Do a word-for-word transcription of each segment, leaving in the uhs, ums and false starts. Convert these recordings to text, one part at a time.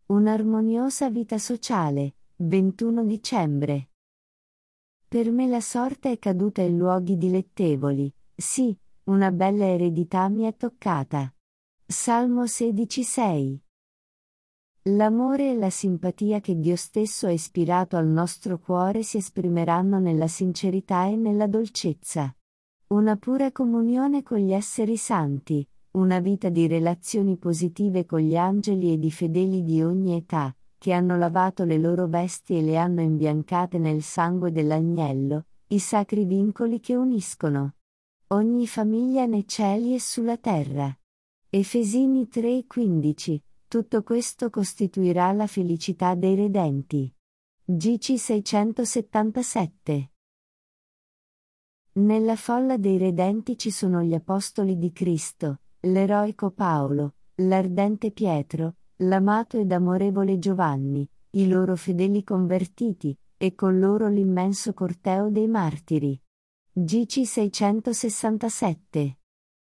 Un'armoniosa vita sociale, ventuno dicembre. Per me la sorte è caduta in luoghi dilettevoli, sì, una bella eredità mi è toccata. Salmo sedici sei. L'amore e la simpatia che Dio stesso ha ispirato al nostro cuore si esprimeranno nella sincerità e nella dolcezza. Una pura comunione con gli esseri santi, una vita di relazioni positive con gli angeli ed i fedeli di ogni età, che hanno lavato le loro vesti e le hanno imbiancate nel sangue dell'agnello, i sacri vincoli che uniscono ogni famiglia nei cieli e sulla terra. Efesini tre quindici. Tutto questo costituirà la felicità dei redenti. G C seicentosettantasette. Nella folla dei redenti ci sono gli apostoli di Cristo, l'eroico Paolo, l'ardente Pietro, l'amato ed amorevole Giovanni, i loro fedeli convertiti, e con loro l'immenso corteo dei martiri. G C seicentosessantasette.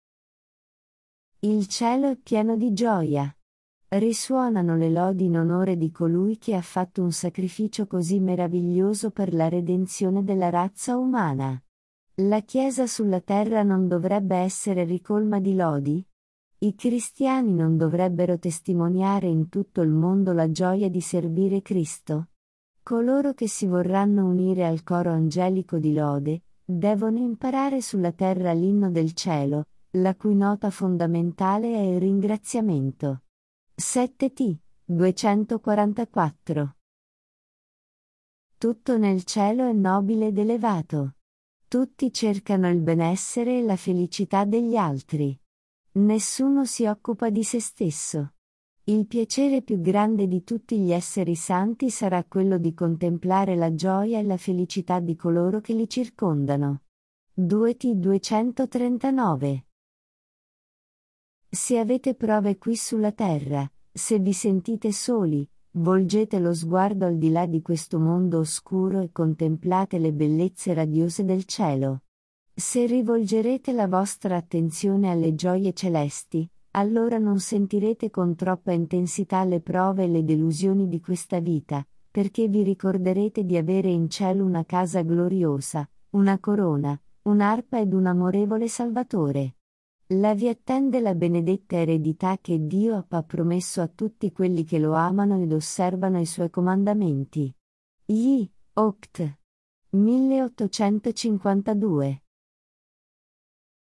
Il cielo è pieno di gioia. Risuonano le lodi in onore di colui che ha fatto un sacrificio così meraviglioso per la redenzione della razza umana. La Chiesa sulla terra non dovrebbe essere ricolma di lodi? I cristiani non dovrebbero testimoniare in tutto il mondo la gioia di servire Cristo? Coloro che si vorranno unire al coro angelico di lode, devono imparare sulla terra l'inno del cielo, la cui nota fondamentale è il ringraziamento. sette T duecentoquarantaquattro. Tutto nel cielo è nobile ed elevato. Tutti cercano il benessere e la felicità degli altri. Nessuno si occupa di se stesso. Il piacere più grande di tutti gli esseri santi sarà quello di contemplare la gioia e la felicità di coloro che li circondano. due T duecentotrentanove. Se avete prove qui sulla terra, se vi sentite soli, volgete lo sguardo al di là di questo mondo oscuro e contemplate le bellezze radiose del cielo. Se rivolgerete la vostra attenzione alle gioie celesti, allora non sentirete con troppa intensità le prove e le delusioni di questa vita, perché vi ricorderete di avere in cielo una casa gloriosa, una corona, un'arpa ed un amorevole Salvatore. Là vi attende la benedetta eredità che Dio ha promesso a tutti quelli che lo amano ed osservano i suoi comandamenti. Gli Oct. milleottocentocinquantadue